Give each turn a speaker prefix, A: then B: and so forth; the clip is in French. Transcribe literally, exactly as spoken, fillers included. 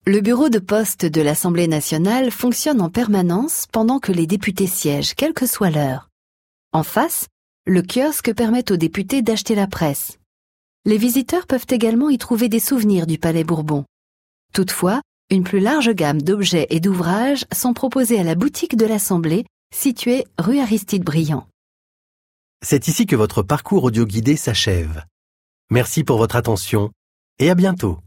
A: Le bureau de poste de l'Assemblée nationale fonctionne en permanence pendant que les députés siègent, quelle que soit l'heure. En face, le kiosque permet aux députés d'acheter la presse. Les visiteurs peuvent également y trouver des souvenirs du Palais Bourbon. Toutefois, une plus large gamme d'objets et d'ouvrages sont proposés à la boutique de l'Assemblée, située rue Aristide Briand.
B: C'est ici que votre parcours audio guidé s'achève. Merci pour votre attention et à bientôt.